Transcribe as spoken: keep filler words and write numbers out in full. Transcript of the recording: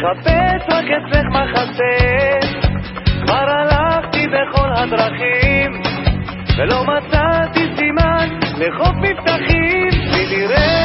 מחפש רק אצלך מחסה, כבר הלכתי בכל הדרכים ולא מצאתי סימן לחוף מבטחים, בלי נראה